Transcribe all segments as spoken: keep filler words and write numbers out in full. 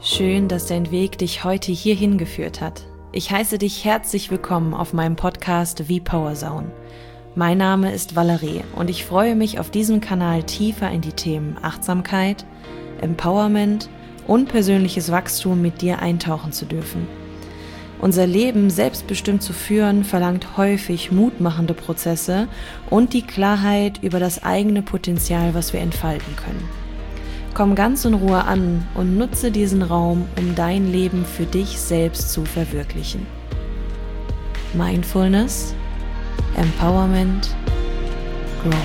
Schön, dass dein Weg dich heute hierhin geführt hat. Ich heiße dich herzlich willkommen auf meinem Podcast V-Power Zone. Mein Name ist Valerie und ich freue mich, auf diesem Kanal tiefer in die Themen Achtsamkeit, Empowerment und persönliches Wachstum mit dir eintauchen zu dürfen. Unser Leben selbstbestimmt zu führen, verlangt häufig mutmachende Prozesse und die Klarheit über das eigene Potenzial, was wir entfalten können. Komm ganz in Ruhe an und nutze diesen Raum, um dein Leben für dich selbst zu verwirklichen. Mindfulness, Empowerment, Growth.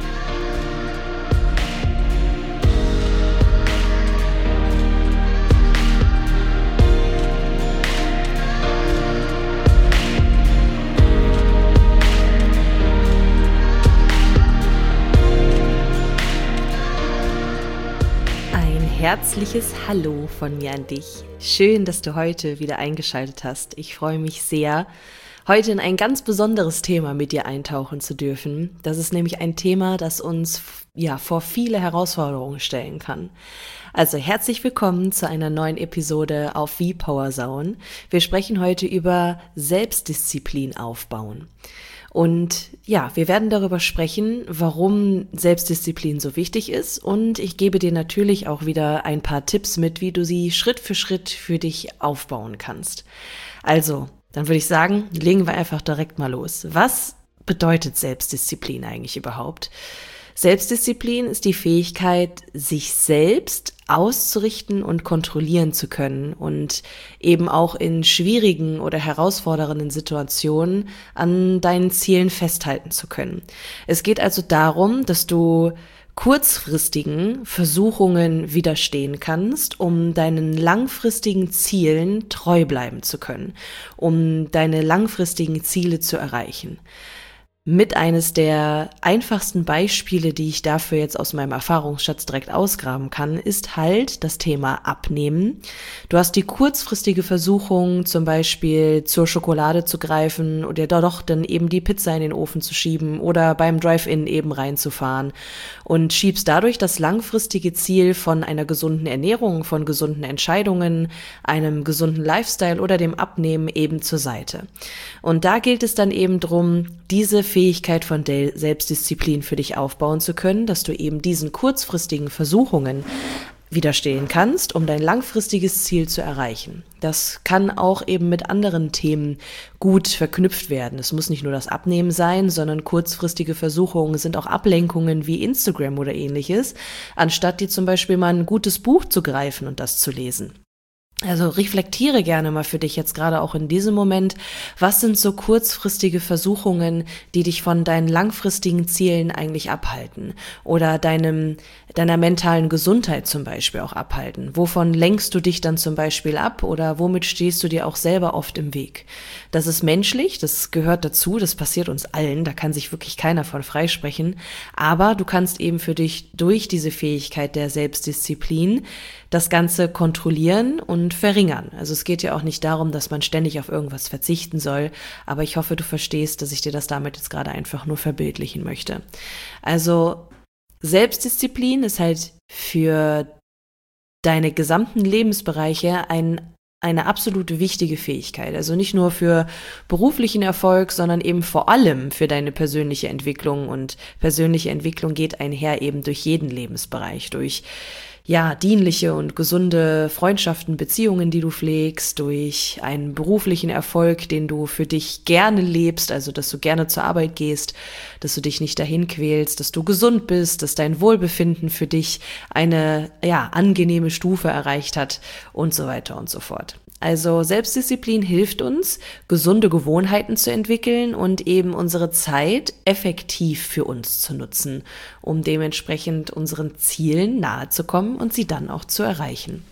Herzliches Hallo von mir an dich. Schön, dass du heute wieder eingeschaltet hast. Ich freue mich sehr, heute in ein ganz besonderes Thema mit dir eintauchen zu dürfen. Das ist nämlich ein Thema, das uns ja vor viele Herausforderungen stellen kann. Also herzlich willkommen zu einer neuen Episode auf V-Power Zone. Wir sprechen heute über Selbstdisziplin aufbauen. Und ja, wir werden darüber sprechen, warum Selbstdisziplin so wichtig ist, und ich gebe dir natürlich auch wieder ein paar Tipps mit, wie du sie Schritt für Schritt für dich aufbauen kannst. Also, dann würde ich sagen, legen wir einfach direkt mal los. Was bedeutet Selbstdisziplin eigentlich überhaupt? Selbstdisziplin ist die Fähigkeit, sich selbst auszurichten und kontrollieren zu können und eben auch in schwierigen oder herausfordernden Situationen an deinen Zielen festhalten zu können. Es geht also darum, dass du kurzfristigen Versuchungen widerstehen kannst, um deinen langfristigen Zielen treu bleiben zu können, um deine langfristigen Ziele zu erreichen. Mit eines der einfachsten Beispiele, die ich dafür jetzt aus meinem Erfahrungsschatz direkt ausgraben kann, ist halt das Thema Abnehmen. Du hast die kurzfristige Versuchung, zum Beispiel zur Schokolade zu greifen oder doch dann eben die Pizza in den Ofen zu schieben oder beim Drive-In eben reinzufahren und schiebst dadurch das langfristige Ziel von einer gesunden Ernährung, von gesunden Entscheidungen, einem gesunden Lifestyle oder dem Abnehmen eben zur Seite. Und da gilt es dann eben drum, diese Fähigkeit von De- Selbstdisziplin für dich aufbauen zu können, dass du eben diesen kurzfristigen Versuchungen widerstehen kannst, um dein langfristiges Ziel zu erreichen. Das kann auch eben mit anderen Themen gut verknüpft werden. Es muss nicht nur das Abnehmen sein, sondern kurzfristige Versuchungen sind auch Ablenkungen wie Instagram oder ähnliches, anstatt dir zum Beispiel mal ein gutes Buch zu greifen und das zu lesen. Also reflektiere gerne mal für dich jetzt gerade auch in diesem Moment, was sind so kurzfristige Versuchungen, die dich von deinen langfristigen Zielen eigentlich abhalten oder deinem deiner mentalen Gesundheit zum Beispiel auch abhalten. Wovon lenkst du dich dann zum Beispiel ab oder womit stehst du dir auch selber oft im Weg? Das ist menschlich, das gehört dazu, das passiert uns allen, da kann sich wirklich keiner von freisprechen, aber du kannst eben für dich durch diese Fähigkeit der Selbstdisziplin das Ganze kontrollieren und verringern. Also es geht ja auch nicht darum, dass man ständig auf irgendwas verzichten soll, aber ich hoffe, du verstehst, dass ich dir das damit jetzt gerade einfach nur verbildlichen möchte. Also Selbstdisziplin ist halt für deine gesamten Lebensbereiche ein eine absolut wichtige Fähigkeit. Also nicht nur für beruflichen Erfolg, sondern eben vor allem für deine persönliche Entwicklung. Und persönliche Entwicklung geht einher eben durch jeden Lebensbereich, durch ja, dienliche und gesunde Freundschaften, Beziehungen, die du pflegst, durch einen beruflichen Erfolg, den du für dich gerne lebst, also dass du gerne zur Arbeit gehst, dass du dich nicht dahin quälst, dass du gesund bist, dass dein Wohlbefinden für dich eine ja, angenehme Stufe erreicht hat und so weiter und so fort. Also Selbstdisziplin hilft uns, gesunde Gewohnheiten zu entwickeln und eben unsere Zeit effektiv für uns zu nutzen, um dementsprechend unseren Zielen nahe zu kommen und sie dann auch zu erreichen.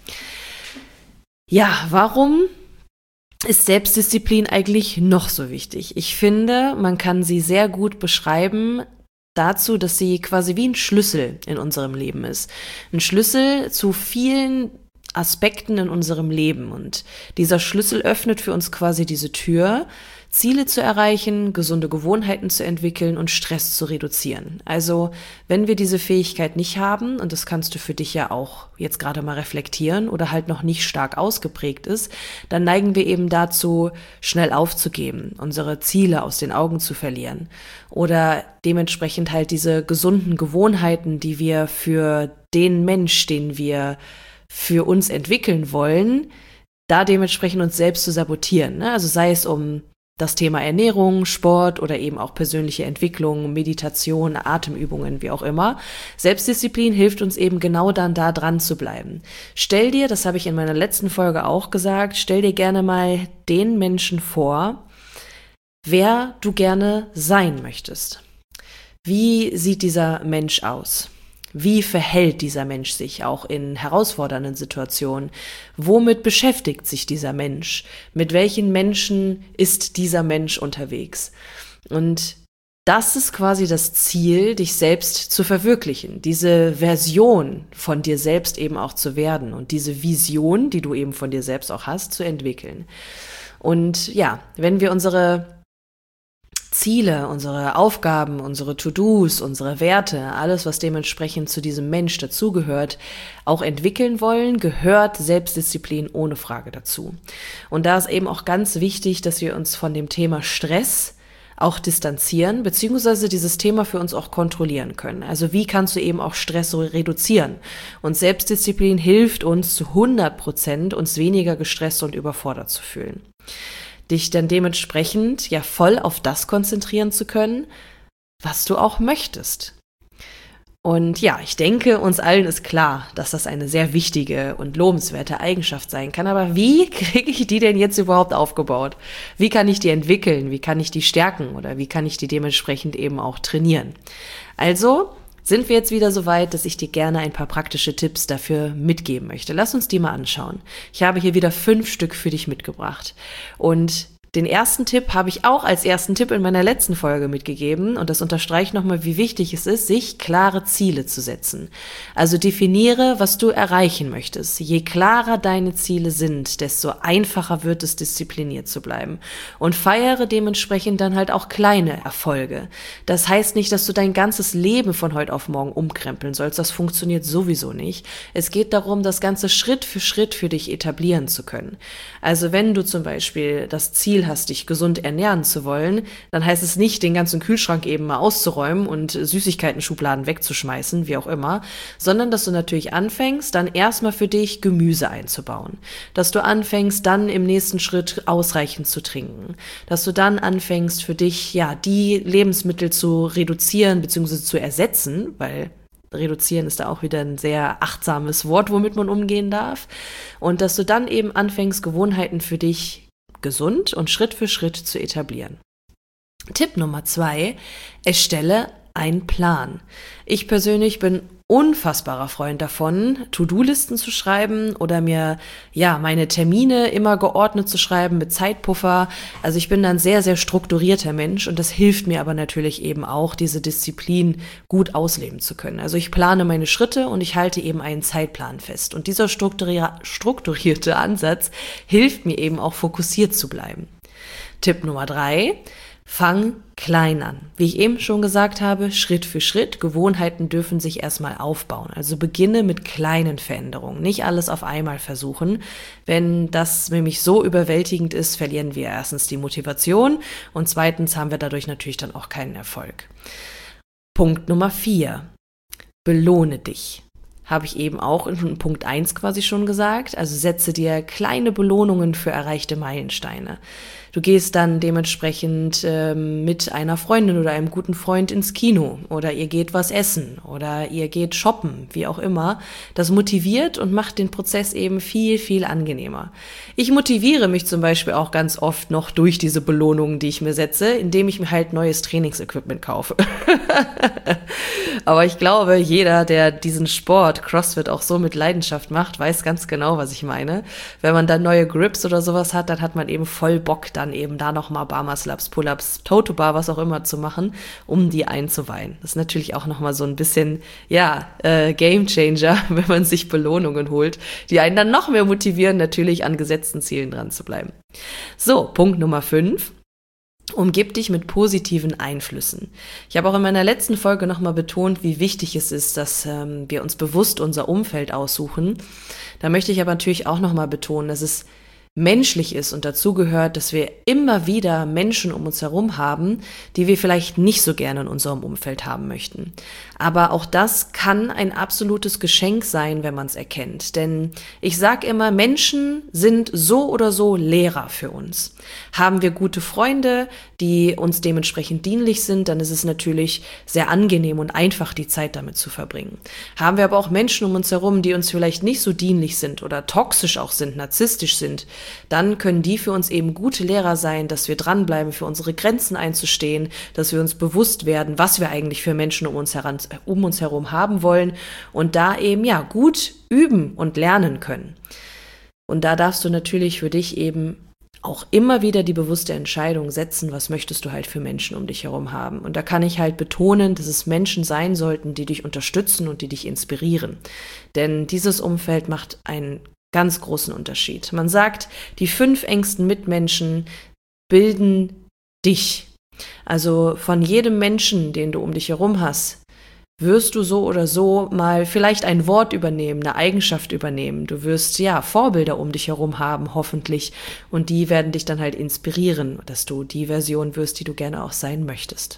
Ja, warum ist Selbstdisziplin eigentlich noch so wichtig? Ich finde, man kann sie sehr gut beschreiben dazu, dass sie quasi wie ein Schlüssel in unserem Leben ist. Ein Schlüssel zu vielen Aspekten in unserem Leben, und dieser Schlüssel öffnet für uns quasi diese Tür Ziele zu erreichen, gesunde Gewohnheiten zu entwickeln und Stress zu reduzieren. Also wenn wir diese Fähigkeit nicht haben, und das kannst du für dich ja auch jetzt gerade mal reflektieren oder halt noch nicht stark ausgeprägt ist, dann neigen wir eben dazu, schnell aufzugeben, unsere Ziele aus den Augen zu verlieren oder dementsprechend halt diese gesunden Gewohnheiten, die wir für den Mensch, den wir für uns entwickeln wollen, da dementsprechend uns selbst zu sabotieren. Ne? Also sei es um das Thema Ernährung, Sport oder eben auch persönliche Entwicklung, Meditation, Atemübungen, wie auch immer. Selbstdisziplin hilft uns eben genau dann da dran zu bleiben. Stell dir, das habe ich in meiner letzten Folge auch gesagt, stell dir gerne mal den Menschen vor, wer du gerne sein möchtest. Wie sieht dieser Mensch aus? Wie verhält dieser Mensch sich auch in herausfordernden Situationen? Womit beschäftigt sich dieser Mensch? Mit welchen Menschen ist dieser Mensch unterwegs? Und das ist quasi das Ziel, dich selbst zu verwirklichen, diese Version von dir selbst eben auch zu werden und diese Vision, die du eben von dir selbst auch hast, zu entwickeln. Und ja, wenn wir unsere Ziele, unsere Aufgaben, unsere To-Dos, unsere Werte, alles, was dementsprechend zu diesem Mensch dazugehört, auch entwickeln wollen, gehört Selbstdisziplin ohne Frage dazu. Und da ist eben auch ganz wichtig, dass wir uns von dem Thema Stress auch distanzieren, beziehungsweise dieses Thema für uns auch kontrollieren können. Also wie kannst du eben auch Stress so reduzieren? Und Selbstdisziplin hilft uns zu hundert Prozent, uns weniger gestresst und überfordert zu fühlen. Dich dann dementsprechend ja voll auf das konzentrieren zu können, was du auch möchtest. Und ja, ich denke, uns allen ist klar, dass das eine sehr wichtige und lobenswerte Eigenschaft sein kann. Aber wie kriege ich die denn jetzt überhaupt aufgebaut? Wie kann ich die entwickeln? Wie kann ich die stärken? Oder wie kann ich die dementsprechend eben auch trainieren? Also sind wir jetzt wieder so weit, dass ich dir gerne ein paar praktische Tipps dafür mitgeben möchte. Lass uns die mal anschauen. Ich habe hier wieder fünf Stück für dich mitgebracht. Und den ersten Tipp habe ich auch als ersten Tipp in meiner letzten Folge mitgegeben und das unterstreicht nochmal, wie wichtig es ist, sich klare Ziele zu setzen. Also definiere, was du erreichen möchtest. Je klarer deine Ziele sind, desto einfacher wird es, diszipliniert zu bleiben. Und feiere dementsprechend dann halt auch kleine Erfolge. Das heißt nicht, dass du dein ganzes Leben von heute auf morgen umkrempeln sollst. Das funktioniert sowieso nicht. Es geht darum, das Ganze Schritt für Schritt für dich etablieren zu können. Also wenn du zum Beispiel das Ziel hast, dich gesund ernähren zu wollen, dann heißt es nicht, den ganzen Kühlschrank eben mal auszuräumen und Süßigkeiten-Schubladen wegzuschmeißen, wie auch immer, sondern dass du natürlich anfängst, dann erstmal für dich Gemüse einzubauen. Dass du anfängst, dann im nächsten Schritt ausreichend zu trinken. Dass du dann anfängst, für dich, ja, die Lebensmittel zu reduzieren bzw. zu ersetzen, weil reduzieren ist da auch wieder ein sehr achtsames Wort, womit man umgehen darf. Und dass du dann eben anfängst, Gewohnheiten für dich gesund und Schritt für Schritt zu etablieren. Tipp Nummer zwei, erstelle einen Plan. Ich persönlich bin unfassbarer Freund davon, To-Do-Listen zu schreiben oder mir ja meine Termine immer geordnet zu schreiben mit Zeitpuffer. Also ich bin dann sehr, sehr strukturierter Mensch und das hilft mir aber natürlich eben auch, diese Disziplin gut ausleben zu können. Also ich plane meine Schritte und ich halte eben einen Zeitplan fest. Und dieser strukturier- strukturierte Ansatz hilft mir eben auch fokussiert zu bleiben. Tipp Nummer drei. Fang klein an. Wie ich eben schon gesagt habe, Schritt für Schritt. Gewohnheiten dürfen sich erstmal aufbauen. Also beginne mit kleinen Veränderungen. Nicht alles auf einmal versuchen. Wenn das nämlich so überwältigend ist, verlieren wir erstens die Motivation und zweitens haben wir dadurch natürlich dann auch keinen Erfolg. Punkt Nummer vier. Belohne dich. Habe ich eben auch in Punkt eins quasi schon gesagt. Also setze dir kleine Belohnungen für erreichte Meilensteine. Du gehst dann dementsprechend ähm, mit einer Freundin oder einem guten Freund ins Kino oder ihr geht was essen oder ihr geht shoppen, wie auch immer. Das motiviert und macht den Prozess eben viel, viel angenehmer. Ich motiviere mich zum Beispiel auch ganz oft noch durch diese Belohnungen, die ich mir setze, indem ich mir halt neues Trainingsequipment kaufe. Aber ich glaube, jeder, der diesen Sport, CrossFit, auch so mit Leidenschaft macht, weiß ganz genau, was ich meine. Wenn man dann neue Grips oder sowas hat, dann hat man eben voll Bock, dann eben da nochmal Bar-Muscle-Ups, Pull-Ups, Toe-to-Bar, was auch immer zu machen, um die einzuweihen. Das ist natürlich auch nochmal so ein bisschen, ja, äh, Game-Changer, wenn man sich Belohnungen holt, die einen dann noch mehr motivieren, natürlich an gesetzten Zielen dran zu bleiben. So, Punkt Nummer fünf. Umgib dich mit positiven Einflüssen. Ich habe auch in meiner letzten Folge nochmal betont, wie wichtig es ist, dass ähm, wir uns bewusst unser Umfeld aussuchen. Da möchte ich aber natürlich auch nochmal betonen, dass es menschlich ist und dazu gehört, dass wir immer wieder Menschen um uns herum haben, die wir vielleicht nicht so gerne in unserem Umfeld haben möchten. Aber auch das kann ein absolutes Geschenk sein, wenn man es erkennt. Denn ich sage immer, Menschen sind so oder so Lehrer für uns. Haben wir gute Freunde, die uns dementsprechend dienlich sind, dann ist es natürlich sehr angenehm und einfach, die Zeit damit zu verbringen. Haben wir aber auch Menschen um uns herum, die uns vielleicht nicht so dienlich sind oder toxisch auch sind, narzisstisch sind, dann können die für uns eben gute Lehrer sein, dass wir dranbleiben, für unsere Grenzen einzustehen, dass wir uns bewusst werden, was wir eigentlich für Menschen um uns heran, um uns herum haben wollen und da eben ja gut üben und lernen können. Und da darfst du natürlich für dich eben auch immer wieder die bewusste Entscheidung setzen, was möchtest du halt für Menschen um dich herum haben. Und da kann ich halt betonen, dass es Menschen sein sollten, die dich unterstützen und die dich inspirieren. Denn dieses Umfeld macht einen ganz großen Unterschied. Man sagt, die fünf engsten Mitmenschen bilden dich. Also von jedem Menschen, den du um dich herum hast, wirst du so oder so mal vielleicht ein Wort übernehmen, eine Eigenschaft übernehmen. Du wirst ja Vorbilder um dich herum haben, hoffentlich. Und die werden dich dann halt inspirieren, dass du die Version wirst, die du gerne auch sein möchtest.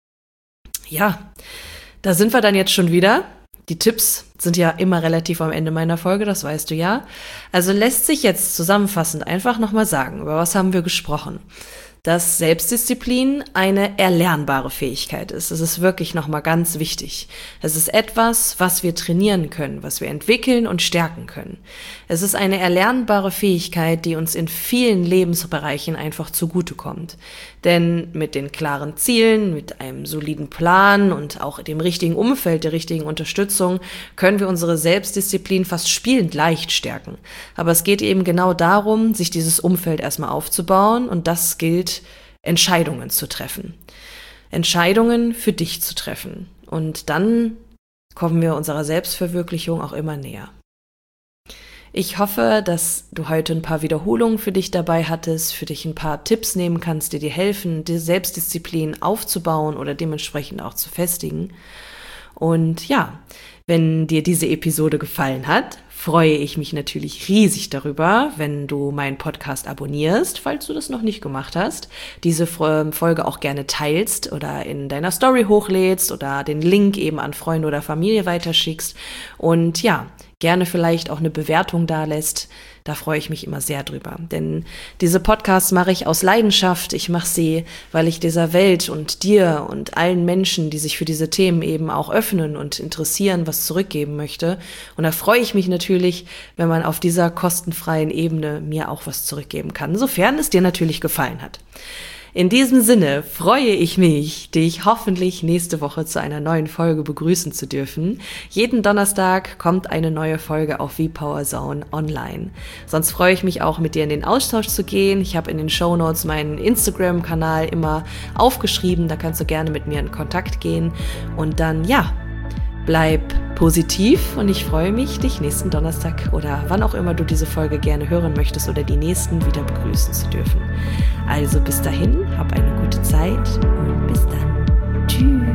Ja, da sind wir dann jetzt schon wieder. Die Tipps sind ja immer relativ am Ende meiner Folge, das weißt du ja. Also lässt sich jetzt zusammenfassend einfach nochmal sagen, über was haben wir gesprochen? Dass Selbstdisziplin eine erlernbare Fähigkeit ist. Das ist wirklich nochmal ganz wichtig. Es ist etwas, was wir trainieren können, was wir entwickeln und stärken können. Es ist eine erlernbare Fähigkeit, die uns in vielen Lebensbereichen einfach zugutekommt. Denn mit den klaren Zielen, mit einem soliden Plan und auch dem richtigen Umfeld, der richtigen Unterstützung, können wir unsere Selbstdisziplin fast spielend leicht stärken. Aber es geht eben genau darum, sich dieses Umfeld erstmal aufzubauen und das gilt, Entscheidungen zu treffen. Entscheidungen für dich zu treffen. Und dann kommen wir unserer Selbstverwirklichung auch immer näher. Ich hoffe, dass du heute ein paar Wiederholungen für dich dabei hattest, für dich ein paar Tipps nehmen kannst, die dir helfen, die Selbstdisziplin aufzubauen oder dementsprechend auch zu festigen. Und ja, wenn dir diese Episode gefallen hat, freue ich mich natürlich riesig darüber, wenn du meinen Podcast abonnierst, falls du das noch nicht gemacht hast, diese Folge auch gerne teilst oder in deiner Story hochlädst oder den Link eben an Freunde oder Familie weiterschickst und ja, gerne vielleicht auch eine Bewertung dalässt. Da freue ich mich immer sehr drüber, denn diese Podcasts mache ich aus Leidenschaft. Ich mache sie, weil ich dieser Welt und dir und allen Menschen, die sich für diese Themen eben auch öffnen und interessieren, was zurückgeben möchte. Und da freue ich mich natürlich, wenn man auf dieser kostenfreien Ebene mir auch was zurückgeben kann, sofern es dir natürlich gefallen hat. In diesem Sinne freue ich mich, dich hoffentlich nächste Woche zu einer neuen Folge begrüßen zu dürfen. Jeden Donnerstag kommt eine neue Folge auf V-Power Zone online. Sonst freue ich mich auch, mit dir in den Austausch zu gehen. Ich habe in den Shownotes meinen Instagram-Kanal immer aufgeschrieben, da kannst du gerne mit mir in Kontakt gehen. Und dann, ja, bleib positiv und ich freue mich, dich nächsten Donnerstag oder wann auch immer du diese Folge gerne hören möchtest oder die nächsten wieder begrüßen zu dürfen. Also bis dahin, hab eine gute Zeit und bis dann. Tschüss.